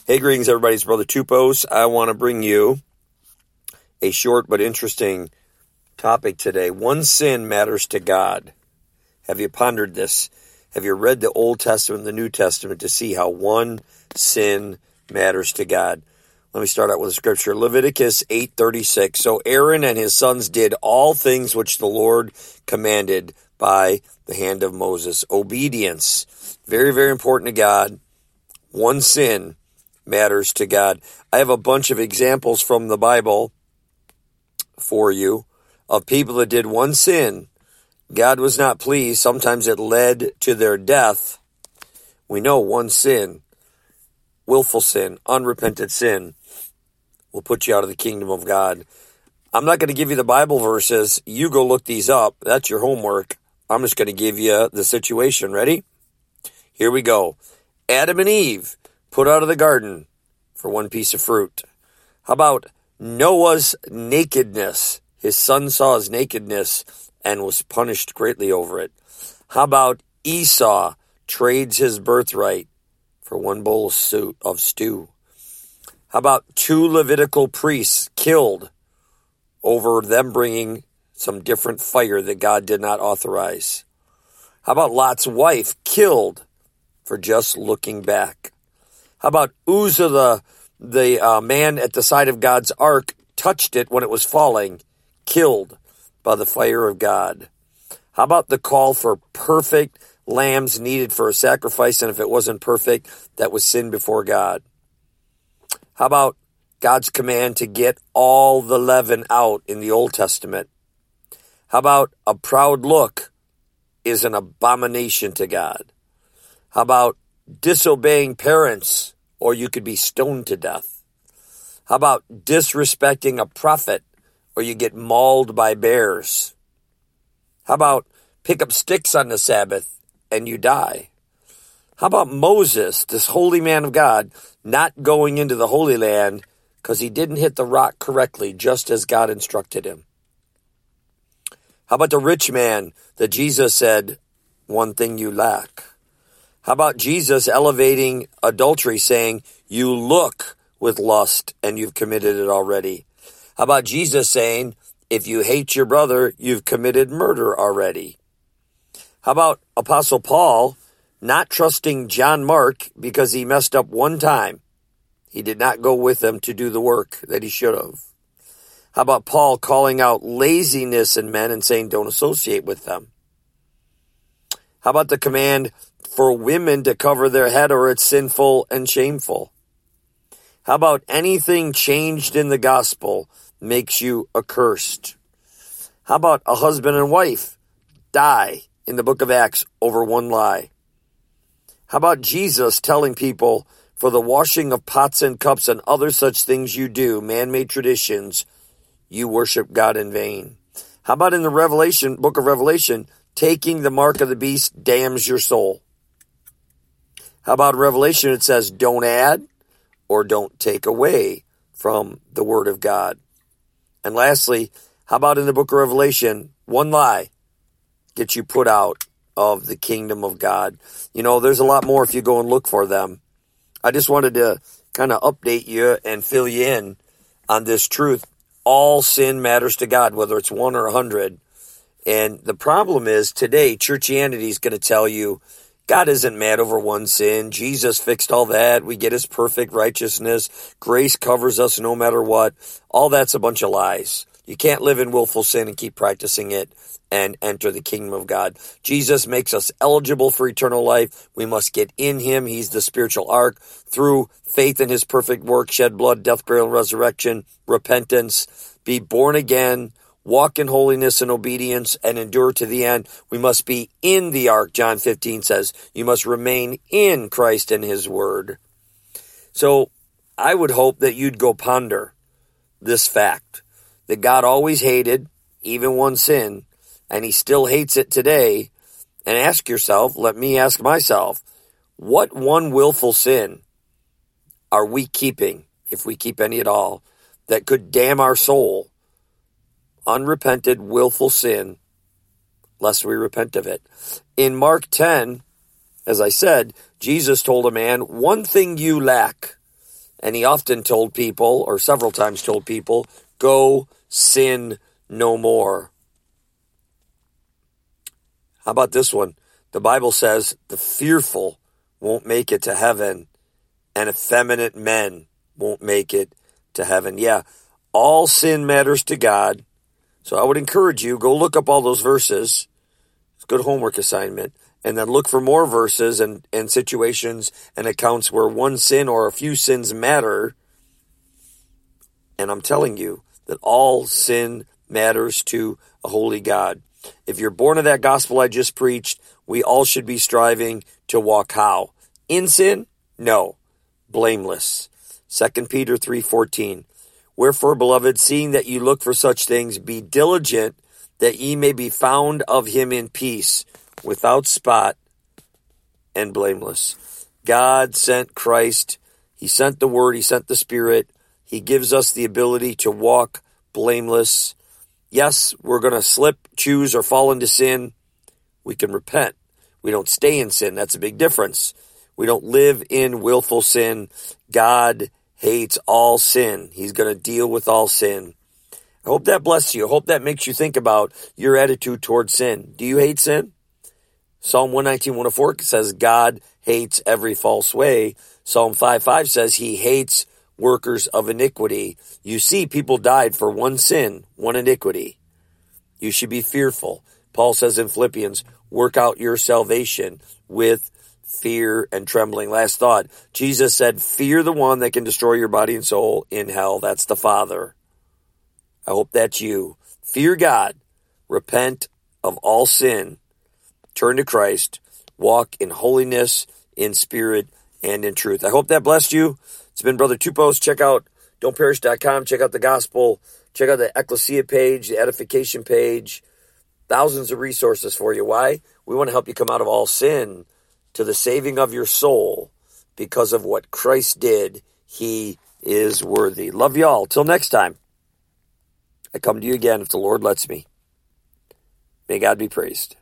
Hey, greetings, everybody. It's Brother Tupos. I want to bring you a short but interesting topic today. One sin matters to God. Have you pondered this? Have you read the Old Testament and the New Testament to see how one sin matters to God? Let me start out with a scripture. Leviticus 8:36. So Aaron and his sons did all things which the Lord commanded by the hand of Moses. Obedience. Very, very important to God. One sin matters to God. I have a bunch of examples from the Bible for you of people that did one sin. God was not pleased. Sometimes it led to their death. We know one sin, willful sin, unrepentant sin, will put you out of the kingdom of God. I'm not going to give you the Bible verses. You go look these up. That's your homework. I'm just going to give you the situation. Ready? Here we go. Adam and Eve put out of the garden for one piece of fruit. How about Noah's nakedness? His son saw his nakedness and was punished greatly over it. How about Esau trades his birthright for one bowl of stew? How about two Levitical priests killed over them bringing some different fire that God did not authorize? How about Lot's wife killed for just looking back? How about Uzzah, the man at the side of God's ark, touched it when it was falling, killed by the fire of God? How about the call for perfect lambs needed for a sacrifice, and if it wasn't perfect, that was sin before God? How about God's command to get all the leaven out in the Old Testament? How about a proud look is an abomination to God? How about disobeying parents, or you could be stoned to death? How about disrespecting a prophet, or you get mauled by bears? How about pick up sticks on the Sabbath and you die? How about Moses, this holy man of God, not going into the Holy Land because he didn't hit the rock correctly, just as God instructed him? How about the rich man that Jesus said, one thing you lack? How about Jesus elevating adultery, saying, you look with lust and you've committed it already? How about Jesus saying, if you hate your brother, you've committed murder already? How about Apostle Paul not trusting John Mark because he messed up one time? He did not go with them to do the work that he should have. How about Paul calling out laziness in men and saying, don't associate with them? How about the command for women to cover their head, or it's sinful and shameful? How about anything changed in the gospel makes you accursed? How about a husband and wife die in the book of Acts over one lie? How about Jesus telling people, for the washing of pots and cups and other such things you do, man-made traditions, you worship God in vain? How about in the book of Revelation, taking the mark of the beast damns your soul? How about Revelation? It says, don't add or don't take away from the word of God. And lastly, how about in the book of Revelation, one lie gets you put out of the kingdom of God? You know, there's a lot more if you go and look for them. I just wanted to kind of update you and fill you in on this truth. All sin matters to God, whether it's 1 or 100. And the problem is today, churchianity is going to tell you God isn't mad over one sin. Jesus fixed all that. We get his perfect righteousness. Grace covers us no matter what. All that's a bunch of lies. You can't live in willful sin and keep practicing it and enter the kingdom of God. Jesus makes us eligible for eternal life. We must get in him. He's the spiritual ark. Through faith in his perfect work, shed blood, death, burial, and resurrection, repentance, be born again, walk in holiness and obedience, and endure to the end. We must be in the ark, John 15 says. You must remain in Christ and his word. So I would hope that you'd go ponder this fact, that God always hated even one sin, and he still hates it today. And ask yourself, let me ask myself, what one willful sin are we keeping, if we keep any at all, that could damn our soul? Unrepented, willful sin, lest we repent of it. In Mark 10, as I said, Jesus told a man, one thing you lack. And he often told people, or several times told people, go sin no more. How about this one? The Bible says the fearful won't make it to heaven, and effeminate men won't make it to heaven. Yeah, all sin matters to God. So I would encourage you, go look up all those verses. It's a good homework assignment. And then look for more verses and situations and accounts where one sin or a few sins matter. And I'm telling you that all sin matters to a holy God. If you're born of that gospel I just preached, we all should be striving to walk how? In sin? No. Blameless. 2 Peter 3:14. Wherefore, beloved, seeing that you look for such things, be diligent that ye may be found of him in peace, without spot and blameless. God sent Christ. He sent the Word. He sent the Spirit. He gives us the ability to walk blameless. Yes, we're going to slip, choose, or fall into sin. We can repent. We don't stay in sin. That's a big difference. We don't live in willful sin. God hates all sin. He's going to deal with all sin. I hope that blesses you. I hope that makes you think about your attitude towards sin. Do you hate sin? Psalm 119, 104 says God hates every false way. Psalm 5:5 says he hates workers of iniquity. You see, people died for one sin, one iniquity. You should be fearful. Paul says in Philippians, work out your salvation with fear and trembling. Last thought, Jesus said, fear the one that can destroy your body and soul in hell. That's the Father. I hope that's you. Fear God. Repent of all sin. Turn to Christ, walk in holiness, in spirit, and in truth. I hope that blessed you. It's been Brother Two Post. Check out don'tperish.com. Check out the gospel. Check out the ecclesia page, the edification page. Thousands of resources for you. Why? We want to help you come out of all sin to the saving of your soul because of what Christ did. He is worthy. Love you all. Till next time. I come to you again if the Lord lets me. May God be praised.